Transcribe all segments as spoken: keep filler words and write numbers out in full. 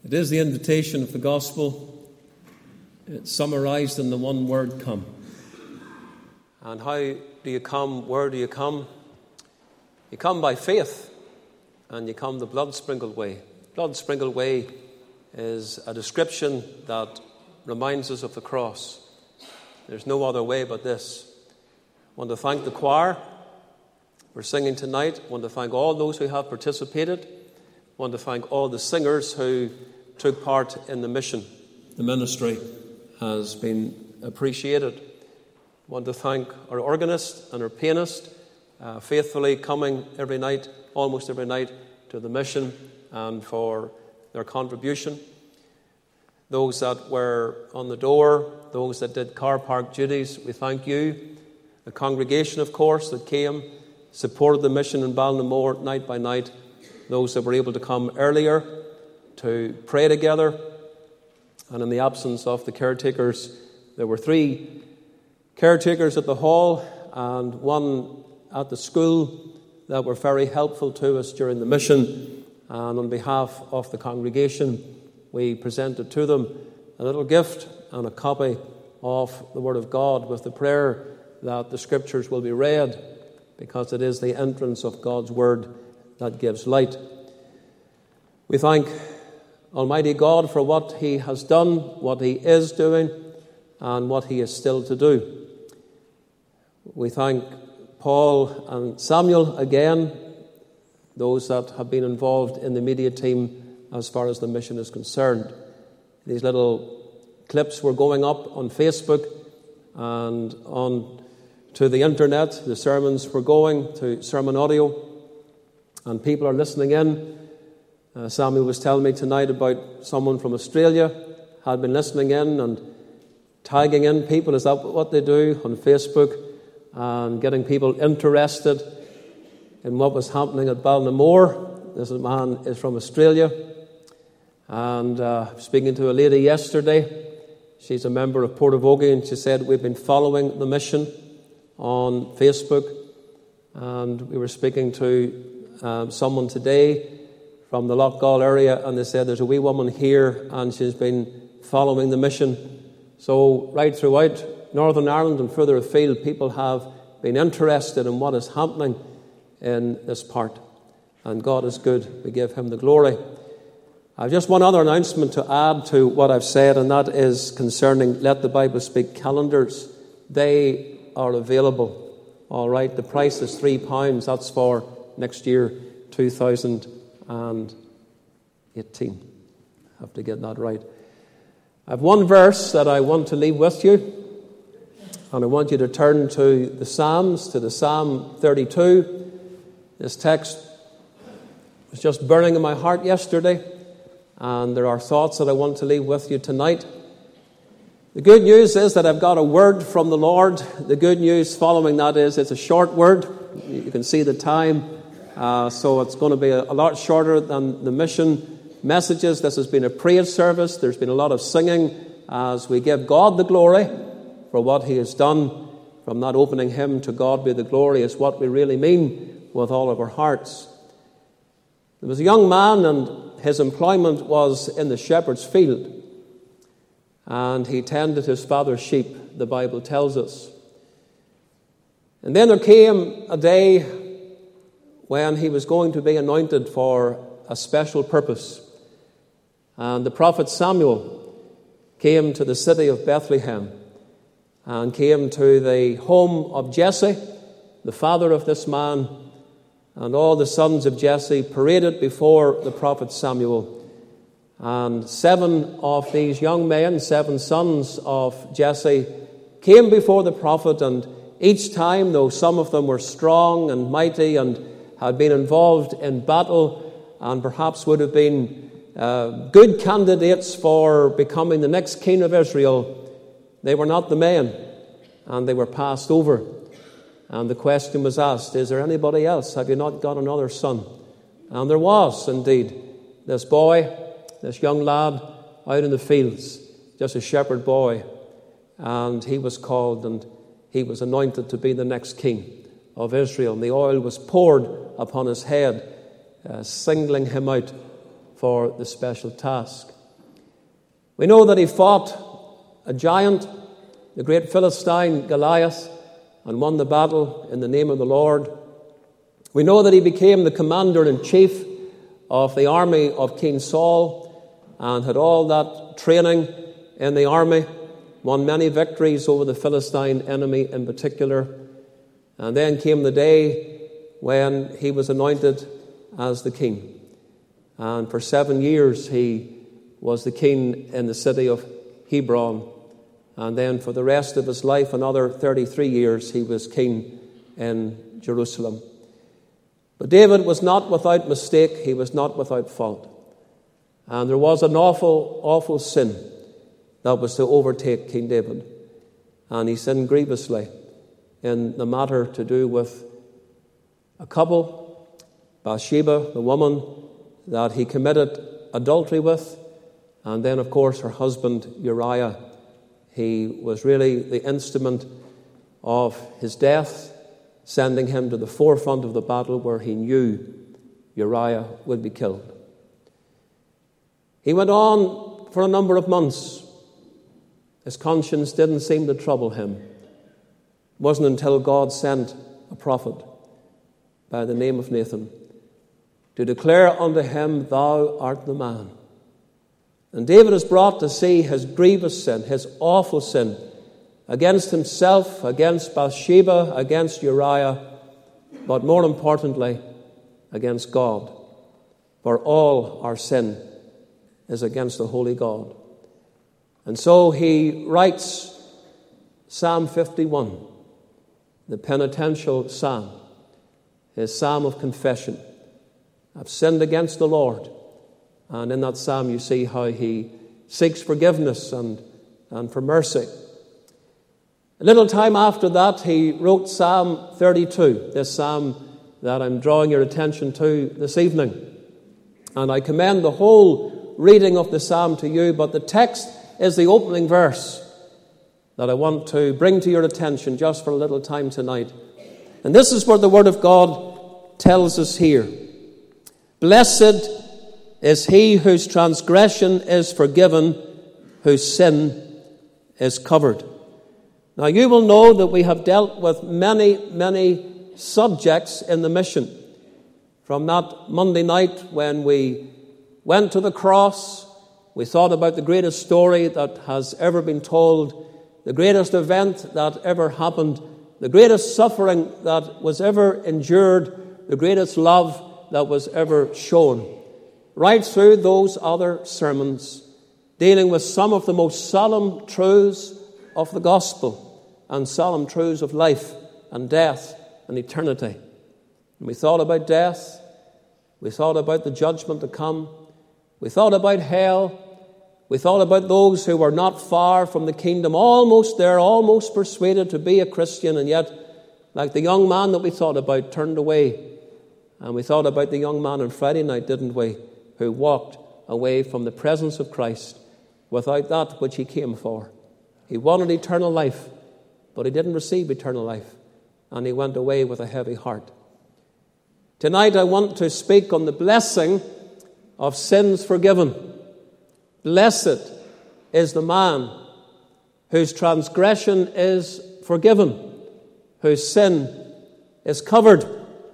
It is the invitation of the gospel. It's summarized in the one word, come. And how do you come? Where do you come? You come by faith, and you come the blood-sprinkled way. Blood-sprinkled way is a description that reminds us of the cross. There's no other way but this. I want to thank the choir for singing tonight. I want to thank all those who have participated. I want to thank all the singers who took part in the mission. The ministry has been appreciated. I want to thank our organist and our pianist, uh, faithfully coming every night, almost every night, to the mission and for their contribution. Those that were on the door, those that did car park duties, we thank you. The congregation, of course, that came, supported the mission in Ballinamore night by night. Those that were able to come earlier to pray together. And in the absence of the caretakers, there were three caretakers at the hall and one at the school that were very helpful to us during the mission. And on behalf of the congregation, we presented to them a little gift and a copy of the Word of God with the prayer that the Scriptures will be read, because it is the entrance of God's Word that gives light. We thank Almighty God for what He has done, what He is doing, and what He is still to do. We thank Paul and Samuel again, those that have been involved in the media team as far as the mission is concerned. These little clips were going up on Facebook and on to the internet. The sermons were going to Sermon Audio, and people are listening in. Uh, Samuel was telling me tonight about someone from Australia had been listening in and tagging in people. Is that what they do on Facebook? And getting people interested in what was happening at Ballinamore. This man is from Australia. And uh, speaking to a lady yesterday, she's a member of Portavogie, and she said, we've been following the mission on Facebook. And we were speaking to um, someone today from the Loughgall area, and they said there's a wee woman here and she's been following the mission. So right throughout Northern Ireland and further afield, people have been interested in what is happening in this part. And God is good. We give Him the glory. I have just one other announcement to add to what I've said, and that is concerning Let the Bible Speak calendars. They are available. All right, the price is three pounds. That's for next year, two thousand eighteen. I have to get that right. I have one verse that I want to leave with you, and I want you to turn to the Psalms, to the Psalm thirty-two. This text was just burning in my heart yesterday, and there are thoughts that I want to leave with you tonight. The good news is that I've got a word from the Lord. The good news following that is it's a short word. You can see the time. Uh, so it's going to be a, a lot shorter than the mission messages. This has been a praise service. There's been a lot of singing as we give God the glory for what He has done. From that opening hymn, To God Be the Glory, is what we really mean with all of our hearts. There was a young man, and his employment was in the shepherd's field. And he tended his father's sheep, the Bible tells us. And then there came a day when he was going to be anointed for a special purpose. And the prophet Samuel came to the city of Bethlehem and came to the home of Jesse, the father of this man, and all the sons of Jesse paraded before the prophet Samuel. And seven of these young men, seven sons of Jesse, came before the prophet, and each time, though some of them were strong and mighty and had been involved in battle and perhaps would have been uh, good candidates for becoming the next king of Israel, they were not the men, and they were passed over. And the question was asked, is there anybody else? Have you not got another son? And there was indeed this boy, this young lad out in the fields, just a shepherd boy, and he was called and he was anointed to be the next king of Israel. And the oil was poured upon his head, uh, singling him out for the special task. We know that he fought a giant, the great Philistine Goliath, and won the battle in the name of the Lord. We know that he became the commander-in-chief of the army of King Saul and had all that training in the army, won many victories over the Philistine enemy in particular. And then came the day when he was anointed as the king. And for seven years he was the king in the city of Hebron. And then for the rest of his life, another thirty-three years, he was king in Jerusalem. But David was not without mistake. He was not without fault. And there was an awful, awful sin that was to overtake King David. And he sinned grievously in the matter to do with a couple, Bathsheba, the woman that he committed adultery with, and then, of course, her husband Uriah. He was really the instrument of his death, sending him to the forefront of the battle where he knew Uriah would be killed. He went on for a number of months. His conscience didn't seem to trouble him. It wasn't until God sent a prophet by the name of Nathan to declare unto him, "Thou art the man." And David is brought to see his grievous sin, his awful sin, against himself, against Bathsheba, against Uriah, but more importantly, against God. For all our sin is against the holy God. And so he writes Psalm fifty-one, the penitential psalm, his psalm of confession. I've sinned against the Lord. And in that psalm you see how he seeks forgiveness and, and for mercy. A little time after that, he wrote Psalm thirty-two, this psalm that I'm drawing your attention to this evening. And I commend the whole reading of the psalm to you, but the text is the opening verse that I want to bring to your attention just for a little time tonight. And this is what the Word of God tells us here. Blessed is he whose transgression is forgiven, whose sin is covered. Now you will know that we have dealt with many, many subjects in the mission. From that Monday night when we went to the cross, we thought about the greatest story that has ever been told, the greatest event that ever happened, the greatest suffering that was ever endured, the greatest love that was ever shown. Right through those other sermons, dealing with some of the most solemn truths of the gospel and solemn truths of life and death and eternity. And we thought about death. We thought about the judgment to come. We thought about hell. We thought about those who were not far from the kingdom, almost there, almost persuaded to be a Christian, and yet, like the young man that we thought about, turned away. And we thought about the young man on Friday night, didn't we, who walked away from the presence of Christ without that which he came for. He wanted eternal life, but he didn't receive eternal life, and he went away with a heavy heart. Tonight I want to speak on the blessing of sins forgiven. Blessed is the man whose transgression is forgiven, whose sin is covered.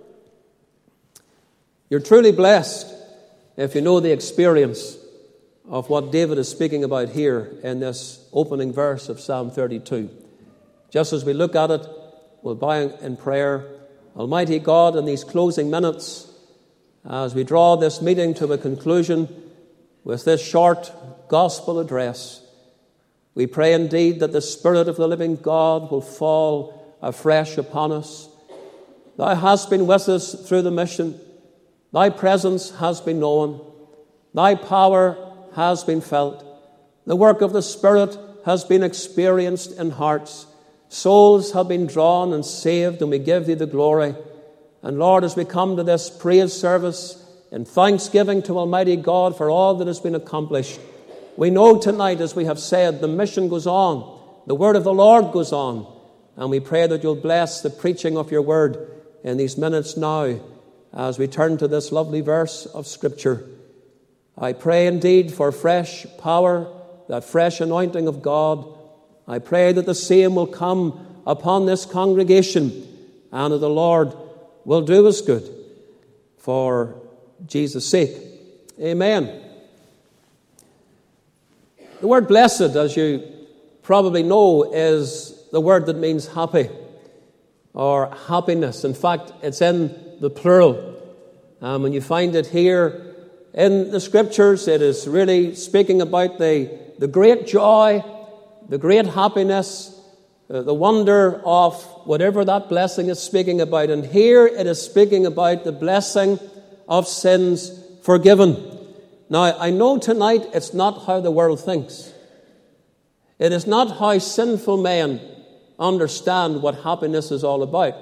You're truly blessed if you know the experience of what David is speaking about here in this opening verse of Psalm thirty-two. Just as we look at it, we'll bow in prayer. Almighty God, in these closing minutes, as we draw this meeting to a conclusion with this short gospel address, we pray indeed that the Spirit of the living God will fall afresh upon us. Thou hast been with us through the mission. Thy presence has been known. Thy power has been felt. The work of the Spirit has been experienced in hearts. Souls have been drawn and saved, and we give thee the glory. And Lord, as we come to this praise service in thanksgiving to Almighty God for all that has been accomplished, we know tonight, as we have said, the mission goes on. The word of the Lord goes on. And we pray that you'll bless the preaching of your word in these minutes now as we turn to this lovely verse of Scripture. I pray indeed for fresh power that fresh anointing of God. I pray that the same will come upon this congregation and that the Lord will do us good for Jesus' sake. Amen. The word blessed, as you probably know, is the word that means happy or happiness. In fact, it's in the plural. Um, when you find it here in the Scriptures, it is really speaking about the, the great joy, the great happiness, uh, the wonder of whatever that blessing is speaking about. And here it is speaking about the blessing of sins forgiven. Now, I know tonight it's not how the world thinks. It is not how sinful men understand what happiness is all about.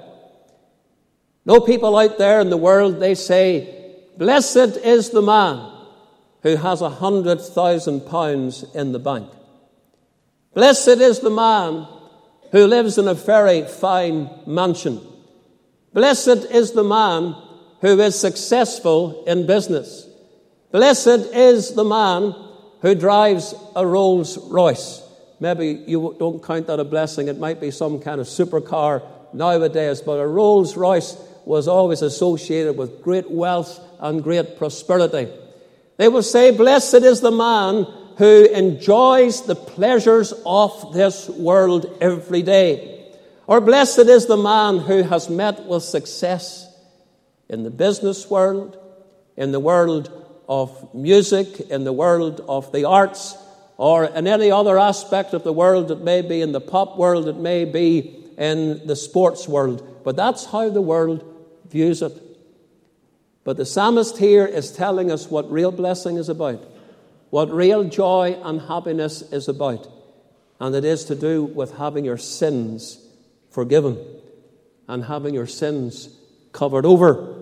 No people out there in the world, they say, blessed is the man who has a hundred thousand pounds in the bank. Blessed is the man who lives in a very fine mansion. Blessed is the man who is successful in business. Blessed is the man who drives a Rolls Royce. Maybe you don't count that a blessing. It might be some kind of supercar nowadays, but a Rolls Royce was always associated with great wealth and great prosperity. They will say, blessed is the man who enjoys the pleasures of this world every day. Or blessed is the man who has met with success in the business world, in the world of music, in the world of the arts, or in any other aspect of the world. It may be in the pop world, it may be in the sports world. But that's how the world views it. But the psalmist here is telling us what real blessing is about, what real joy and happiness is about. And it is to do with having your sins forgiven and having your sins covered over.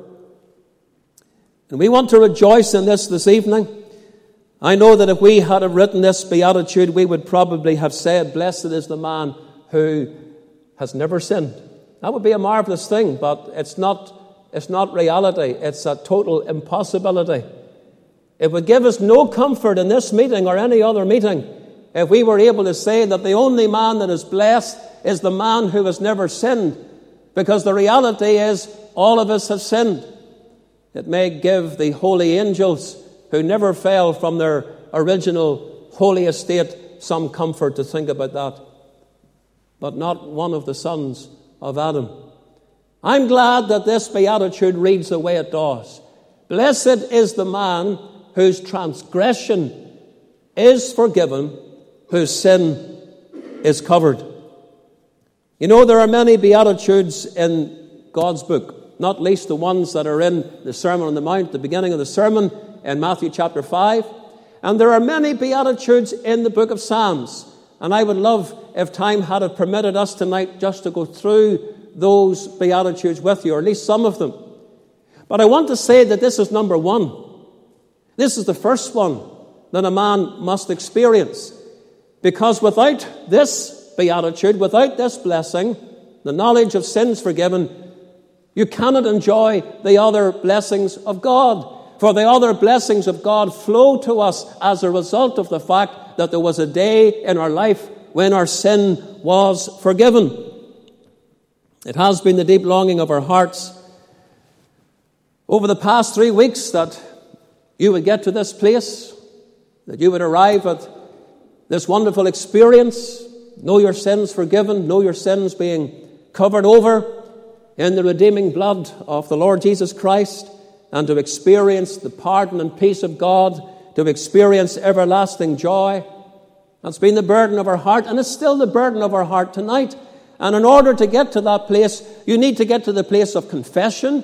And we want to rejoice in this this evening. I know that if we had have written this beatitude, we would probably have said, blessed is the man who has never sinned. That would be a marvelous thing, but it's not, it's not reality. It's a total impossibility. It would give us no comfort in this meeting or any other meeting if we were able to say that the only man that is blessed is the man who has never sinned, because the reality is all of us have sinned. It may give the holy angels who never fell from their original holy estate some comfort to think about that, but not one of the sons of Adam. I'm glad that this beatitude reads the way it does. Blessed is the man whose transgression is forgiven, whose sin is covered. You know, there are many beatitudes in God's book, not least the ones that are in the Sermon on the Mount, the beginning of the sermon in Matthew chapter five. And there are many beatitudes in the book of Psalms. And I would love, if time had it permitted us tonight, just to go through those beatitudes with you, or at least some of them. But I want to say that this is number one. This is the first one that a man must experience. Because without this beatitude, without this blessing, the knowledge of sins forgiven, you cannot enjoy the other blessings of God. For the other blessings of God flow to us as a result of the fact that there was a day in our life when our sin was forgiven. It has been the deep longing of our hearts over the past three weeks that you would get to this place, that you would arrive at this wonderful experience, know your sins forgiven, know your sins being covered over in the redeeming blood of the Lord Jesus Christ, and to experience the pardon and peace of God, to experience everlasting joy. That's been the burden of our heart, and it's still the burden of our heart tonight. And in order to get to that place, you need to get to the place of confession.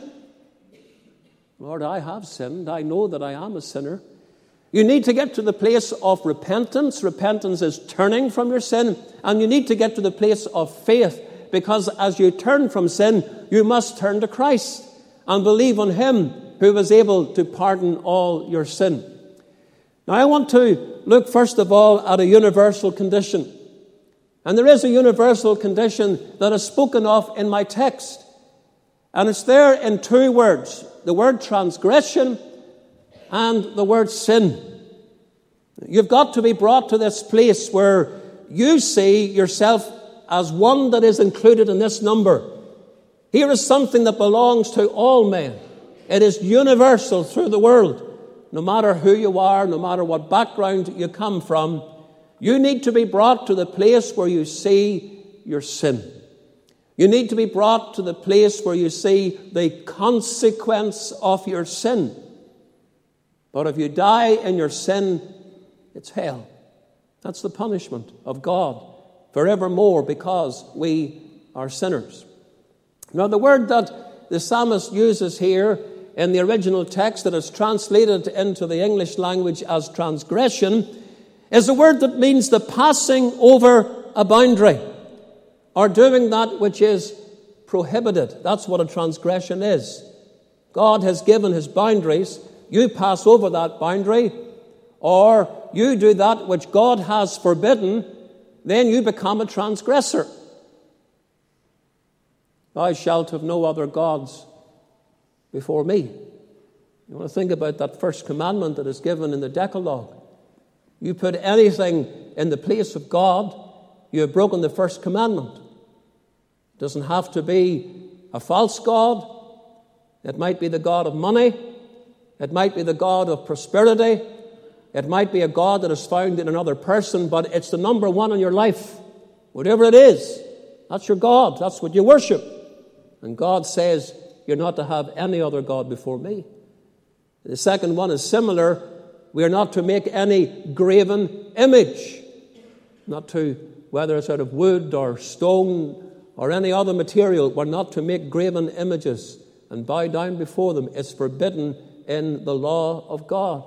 Lord, I have sinned. I know that I am a sinner. You need to get to the place of repentance. Repentance is turning from your sin. And you need to get to the place of faith, because as you turn from sin, you must turn to Christ and believe on Him who was able to pardon all your sin. Now, I want to look first of all at a universal condition. And there is a universal condition that is spoken of in my text. And it's there in two words, the word transgression and the word sin. You've got to be brought to this place where you see yourself as one that is included in this number. Here is something that belongs to all men. It is universal through the world. No matter who you are, no matter what background you come from, you need to be brought to the place where you see your sin. You need to be brought to the place where you see the consequence of your sin. But if you die in your sin, it's hell. That's the punishment of God forevermore, because we are sinners. Now, the word that the psalmist uses here in the original text that is translated into the English language as transgression is a word that means the passing over a boundary or doing that which is prohibited. That's what a transgression is. God has given his boundaries. You pass over that boundary, or you do that which God has forbidden, then you become a transgressor. Thou shalt have no other gods before me. You want to think about that first commandment that is given in the Decalogue. You put anything in the place of God, you have broken the first commandment. It doesn't have to be a false god. It might be the god of money. It might be the god of prosperity. It might be a god that is found in another person, but it's the number one in your life. Whatever it is, that's your God. That's what you worship. And God says, you're not to have any other god before me. The second one is similar. We are not to make any graven image. Not to, whether it's out of wood or stone or any other material, we're not to make graven images and bow down before them. It's forbidden in the law of God.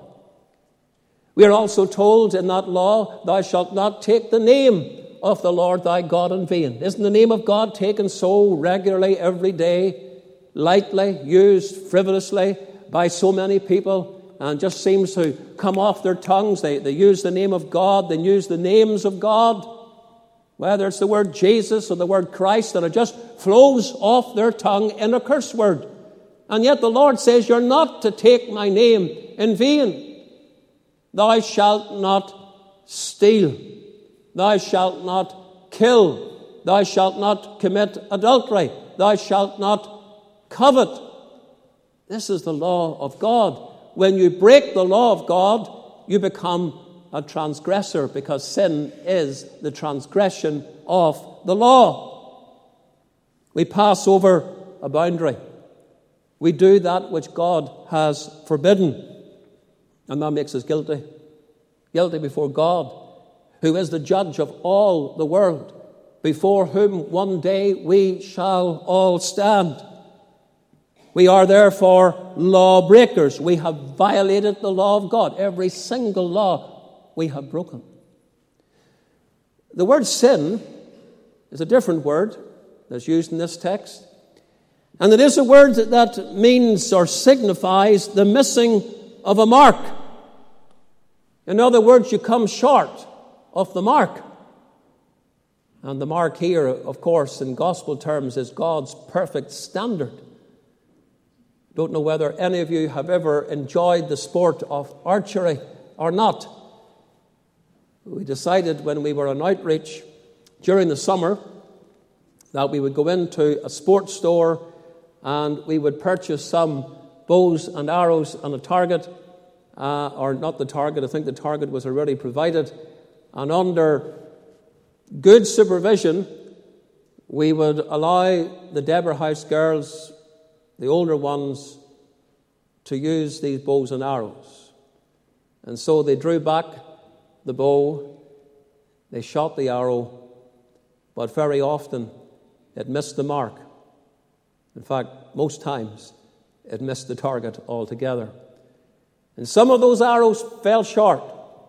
We are also told in that law, thou shalt not take the name of the Lord thy God in vain. Isn't the name of God taken so regularly every day, lightly, used frivolously by so many people, and just seems to come off their tongues? They, they use the name of God, they use the names of God, whether it's the word Jesus or the word Christ, and it just flows off their tongue in a curse word. And yet the Lord says, you're not to take my name in vain. Thou shalt not steal. Thou shalt not kill. Thou shalt not commit adultery. Thou shalt not covet. This is the law of God. When you break the law of God, you become a transgressor, because sin is the transgression of the law. We pass over a boundary. We do that which God has forbidden. And that makes us guilty. Guilty before God, who is the judge of all the world, before whom one day we shall all stand. We are therefore lawbreakers. We have violated the law of God. Every single law we have broken. The word sin is a different word that's used in this text. And it is a word that means or signifies the missing of a mark. In other words, you come short of the mark. And the mark here, of course, in gospel terms, is God's perfect standard. Don't know whether any of you have ever enjoyed the sport of archery or not. We decided when we were on outreach during the summer that we would go into a sports store and we would purchase some bows and arrows and a target, uh, or not the target, I think the target was already provided, and under good supervision we would allow the Deborah House girls, the older ones, to use these bows and arrows. And so they drew back the bow, they shot the arrow, but very often it missed the mark. In fact, most times it missed the target altogether. And some of those arrows fell short.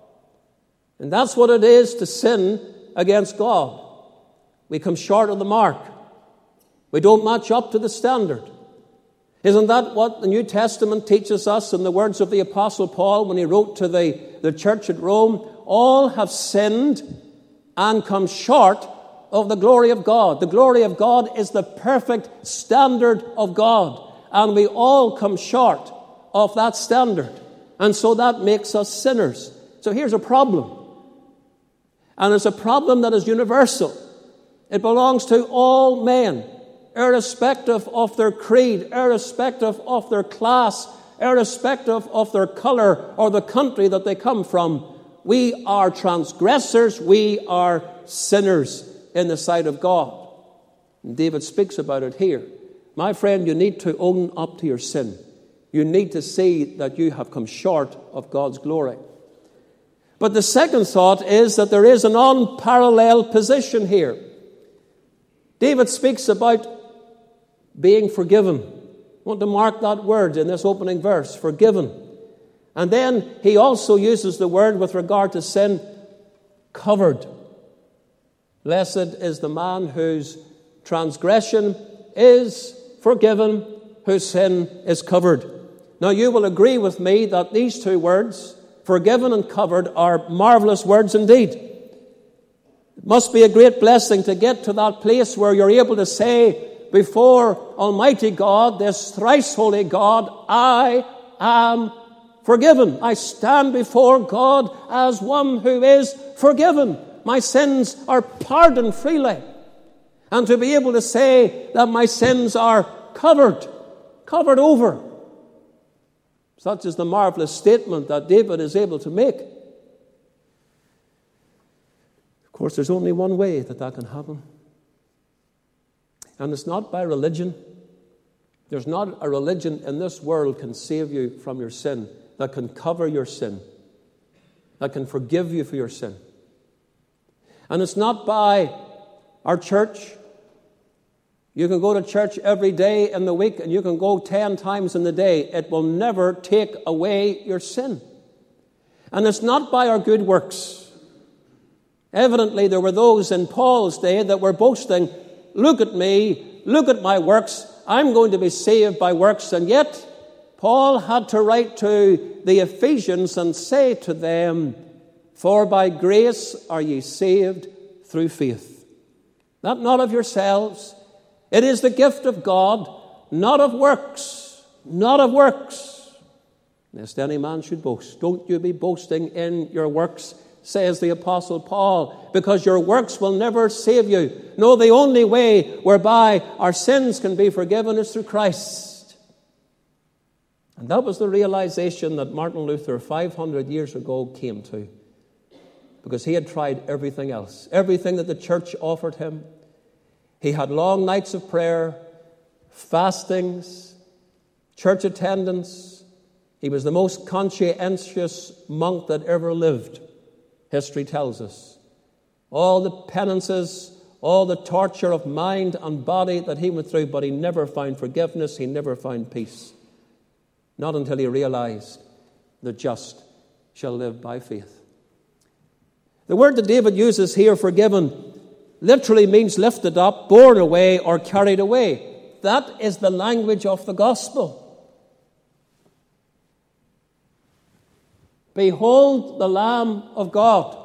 And that's what it is to sin against God. We come short of the mark. We don't match up to the standard. Isn't that what the New Testament teaches us in the words of the Apostle Paul when he wrote to the, the church at Rome? All have sinned and come short of the glory of God. The glory of God is the perfect standard of God. And we all come short of that standard. And so that makes us sinners. So here's a problem. And it's a problem that is universal. It belongs to all men, irrespective of their creed, irrespective of their class, irrespective of their color or the country that they come from. We are transgressors. We are sinners in the sight of God. And David speaks about it here. My friend, you need to own up to your sin. You need to see that you have come short of God's glory. But the second thought is that there is an unparalleled position here. David speaks about being forgiven. I want to mark that word in this opening verse, forgiven. And then he also uses the word with regard to sin, covered. Blessed is the man whose transgression is forgiven, whose sin is covered. Now you will agree with me that these two words, forgiven and covered, are marvelous words indeed. It must be a great blessing to get to that place where you're able to say before Almighty God, this thrice holy God, I am forgiven. I stand before God as one who is forgiven. My sins are pardoned freely. And to be able to say that my sins are covered, covered over. Such is the marvelous statement that David is able to make. Of course, there's only one way that that can happen. And it's not by religion. There's not a religion in this world can save you from your sin, that can cover your sin, that can forgive you for your sin. And it's not by our church. You can go to church every day in the week and you can go ten times in the day. It will never take away your sin. And it's not by our good works. Evidently, there were those in Paul's day that were boasting, look at me, look at my works, I'm going to be saved by works. And yet, Paul had to write to the Ephesians and say to them, for by grace are ye saved through faith. That not of yourselves. It is the gift of God, not of works, not of works, lest any man should boast. Don't you be boasting in your works, says the Apostle Paul, because your works will never save you. No, the only way whereby our sins can be forgiven is through Christ. And that was the realization that Martin Luther five hundred years ago came to, because he had tried everything else, everything that the church offered him. He had long nights of prayer, fastings, church attendance. He was the most conscientious monk that ever lived, history tells us. All the penances, all the torture of mind and body that he went through, but he never found forgiveness, he never found peace. Not until he realized the just shall live by faith. The word that David uses here, forgiven, literally means lifted up, borne away, or carried away. That is the language of the gospel. Behold the Lamb of God.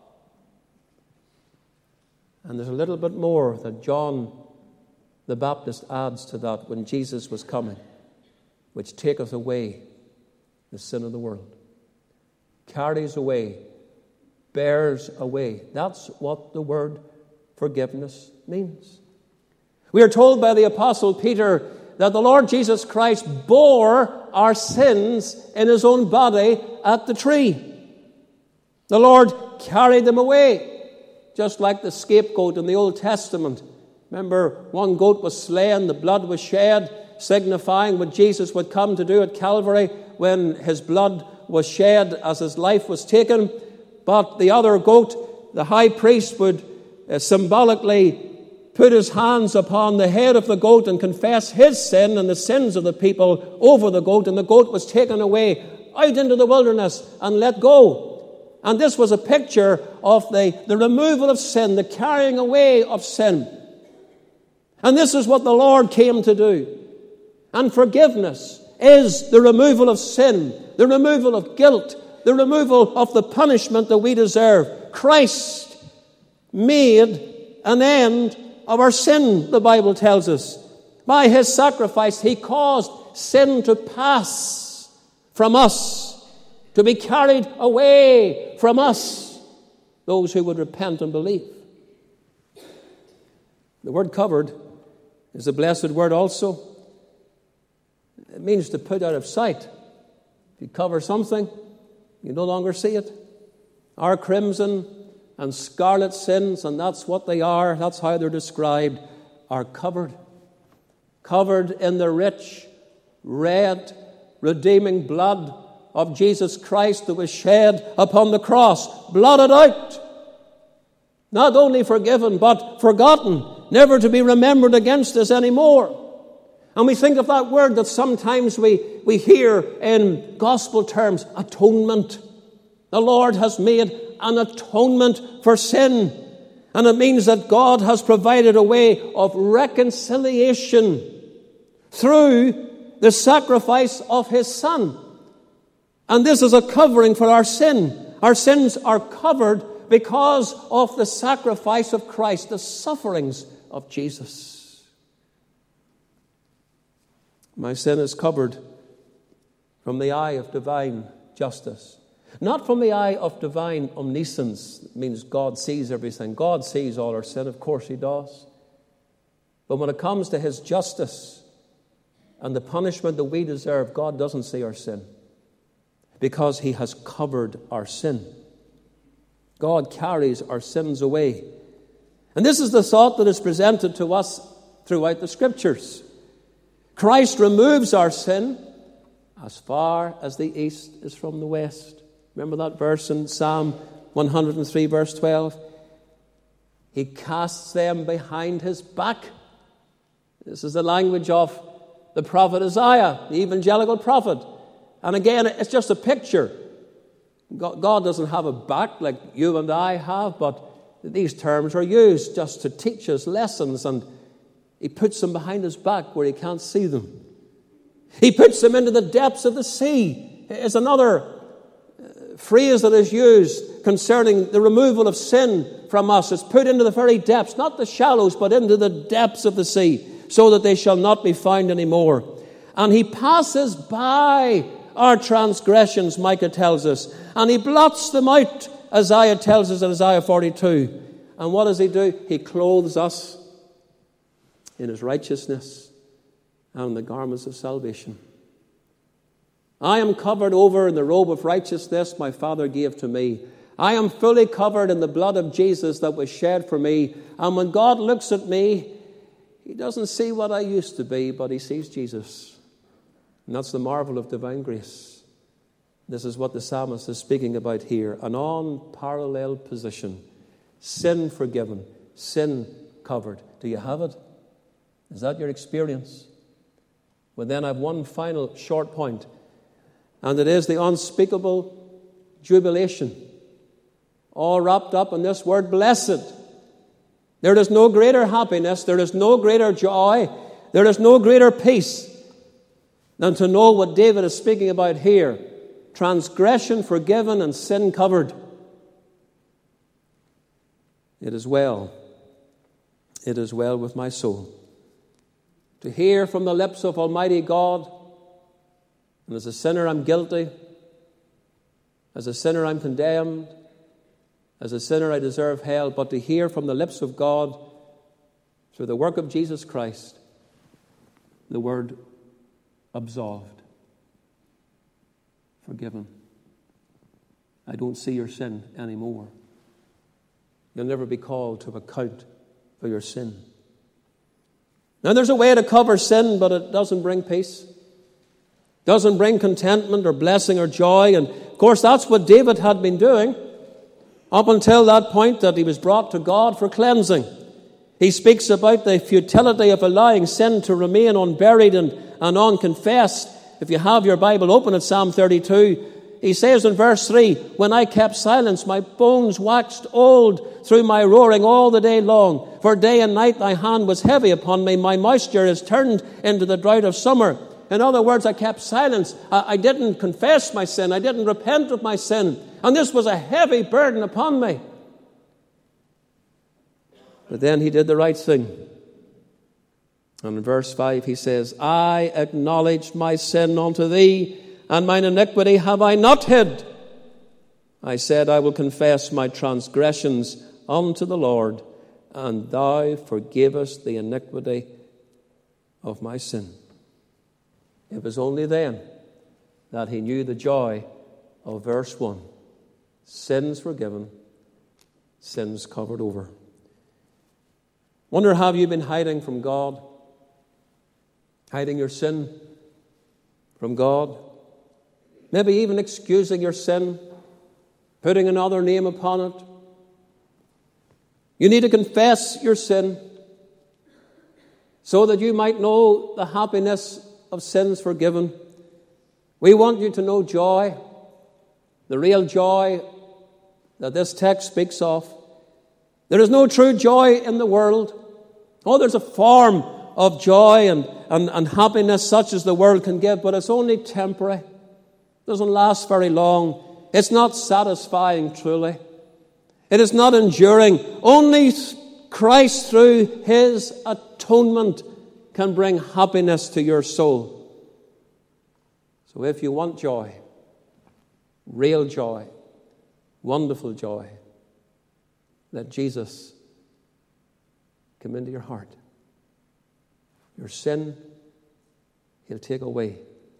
And there's a little bit more that John the Baptist adds to that when Jesus was coming, which taketh away the sin of the world. Carries away, bears away. That's what the word forgiveness means. We are told by the Apostle Peter that the Lord Jesus Christ bore our sins in his own body at the tree. The Lord carried them away, just like the scapegoat in the Old Testament. Remember, one goat was slain, the blood was shed, signifying what Jesus would come to do at Calvary when his blood was shed as his life was taken. But the other goat, the high priest would uh, symbolically put his hands upon the head of the goat and confess his sin and the sins of the people over the goat, and the goat was taken away out into the wilderness and let go. And this was a picture of the, the removal of sin, the carrying away of sin. And this is what the Lord came to do. And forgiveness is the removal of sin, the removal of guilt, the removal of the punishment that we deserve. Christ made an end of our sin, the Bible tells us. By his sacrifice, he caused sin to pass from us to be carried away from us, those who would repent and believe. The word covered is a blessed word also. It means to put out of sight. If you cover something, you no longer see it. Our crimson and scarlet sins, and that's what they are, that's how they're described, are covered. Covered in the rich, red, redeeming blood of Jesus Christ that was shed upon the cross. Blotted out. Not only forgiven, but forgotten. Never to be remembered against us anymore. And we think of that word that sometimes we, we hear in gospel terms, atonement. The Lord has made an atonement for sin. And it means that God has provided a way of reconciliation through the sacrifice of His Son. And this is a covering for our sin. Our sins are covered because of the sacrifice of Christ, the sufferings of Jesus. My sin is covered from the eye of divine justice. Not from the eye of divine omniscience. It means God sees everything. God sees all our sin. Of course He does. But when it comes to His justice and the punishment that we deserve, God doesn't see our sin because He has covered our sin. God carries our sins away. And this is the thought that is presented to us throughout the Scriptures. Christ removes our sin as far as the east is from the west. Remember that verse in Psalm one hundred three, verse twelve? He casts them behind His back. This is the language of the prophet Isaiah, the evangelical prophet. And again, it's just a picture. God doesn't have a back like you and I have, but these terms are used just to teach us lessons, and He puts them behind His back where He can't see them. He puts them into the depths of the sea. It's another phrase that is used concerning the removal of sin from us. It's put into the very depths, not the shallows, but into the depths of the sea, so that they shall not be found anymore. And He passes by our transgressions, Micah tells us, and He blots them out, Isaiah tells us in Isaiah forty-two. And what does He do? He clothes us in His righteousness and the garments of salvation. I am covered over in the robe of righteousness my Father gave to me. I am fully covered in the blood of Jesus that was shed for me. And when God looks at me, He doesn't see what I used to be, but He sees Jesus. And that's the marvel of divine grace. This is what the psalmist is speaking about here. An unparalleled position. Sin forgiven. Sin covered. Do you have it? Is that your experience? Well, then I have one final short point. And it is the unspeakable jubilation. All wrapped up in this word, blessed. There is no greater happiness. There is no greater joy. There is no greater peace than to know what David is speaking about here. Transgression forgiven and sin covered. It is well. It is well with my soul. To hear from the lips of Almighty God, and as a sinner I'm guilty, as a sinner I'm condemned, as a sinner I deserve hell, but to hear from the lips of God, through the work of Jesus Christ, the word absolved, forgiven. I don't see your sin anymore. You'll never be called to account for your sin. Now there's a way to cover sin, but it doesn't bring peace. Doesn't bring contentment or blessing or joy. And of course that's what David had been doing up until that point that he was brought to God for cleansing. He speaks about the futility of allowing sin to remain unburied and, and unconfessed. If you have your Bible open at Psalm thirty-two, he says in verse three, when I kept silence, my bones waxed old through my roaring all the day long. For day and night thy hand was heavy upon me. My moisture is turned into the drought of summer. In other words, I kept silence. I, I didn't confess my sin. I didn't repent of my sin. And this was a heavy burden upon me. But then he did the right thing. And in verse five he says, I acknowledged my sin unto thee, and mine iniquity have I not hid. I said, I will confess my transgressions unto the Lord, and thou forgavest the iniquity of my sin. It was only then that he knew the joy of verse one. Sins forgiven, sins covered over. Wonder, have you been hiding from God? Hiding your sin from God? Maybe even excusing your sin, putting another name upon it. You need to confess your sin so that you might know the happiness of sins forgiven. We want you to know joy, the real joy that this text speaks of. There is no true joy in the world. Oh, there's a form of joy and, and, and happiness such as the world can give, but it's only temporary. It doesn't last very long. It's not satisfying truly. It is not enduring. Only Christ through his atonement can bring happiness to your soul. So if you want joy, real joy, wonderful joy, let Jesus come into your heart. Your sin, he'll take away.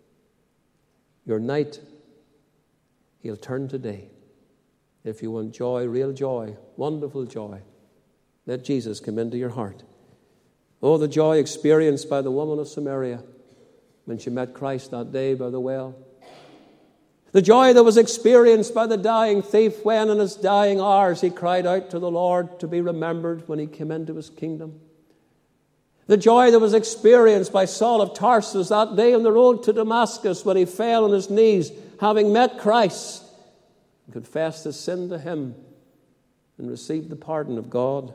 Your night, he'll turn to day. If you want joy, real joy, wonderful joy, let Jesus come into your heart. Oh, the joy experienced by the woman of Samaria when she met Christ that day by the well. The joy that was experienced by the dying thief when in his dying hours he cried out to the Lord to be remembered when he came into his kingdom. The joy that was experienced by Saul of Tarsus that day on the road to Damascus when he fell on his knees, having met Christ, and confessed his sin to him and received the pardon of God.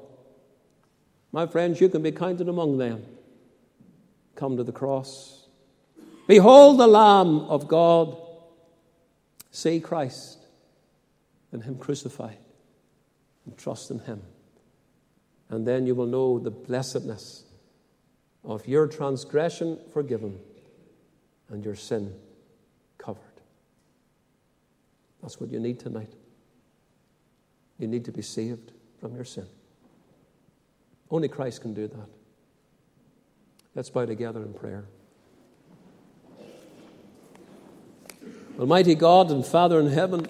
My friends, you can be counted among them. Come to the cross. Behold the Lamb of God. See Christ and him crucified, and trust in him. And then you will know the blessedness of your transgression forgiven and your sin covered. That's what you need tonight. You need to be saved from your sin. Only Christ can do that. Let's bow together in prayer. Almighty God and Father in heaven,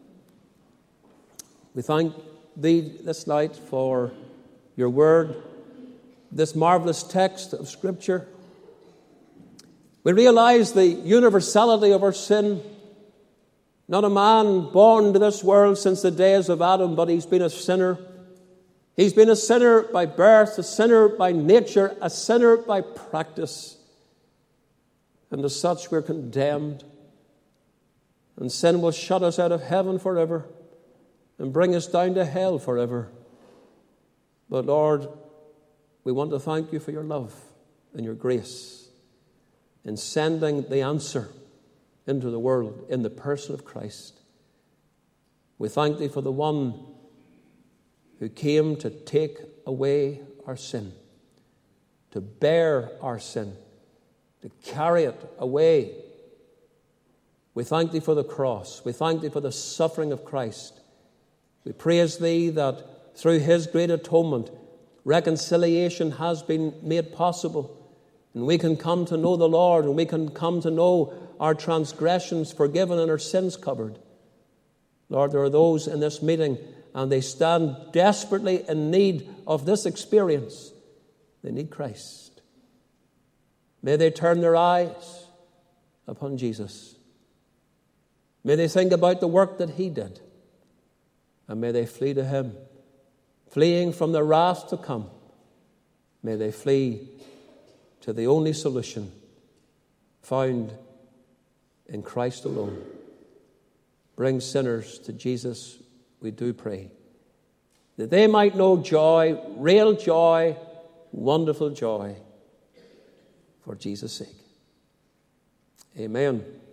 we thank thee this night for your word, this marvelous text of Scripture. We realize the universality of our sin. Not a man born to this world since the days of Adam, but he's been a sinner. He's been a sinner by birth, a sinner by nature, a sinner by practice. And as such, we're condemned. And sin will shut us out of heaven forever and bring us down to hell forever. But Lord, we want to thank you for your love and your grace in sending the answer into the world in the person of Christ. We thank thee for the one who came to take away our sin, to bear our sin, to carry it away. We thank thee for the cross. We thank thee for the suffering of Christ. We praise thee that through his great atonement, reconciliation has been made possible. And we can come to know the Lord, and we can come to know our transgressions forgiven and our sins covered. Lord, there are those in this meeting, and they stand desperately in need of this experience. They need Christ. May they turn their eyes upon Jesus. May they think about the work that he did. And may they flee to him. Fleeing from the wrath to come, may they flee to the only solution found in Christ alone. Bring sinners to Jesus, we do pray, that they might know joy, real joy, wonderful joy, for Jesus' sake. Amen.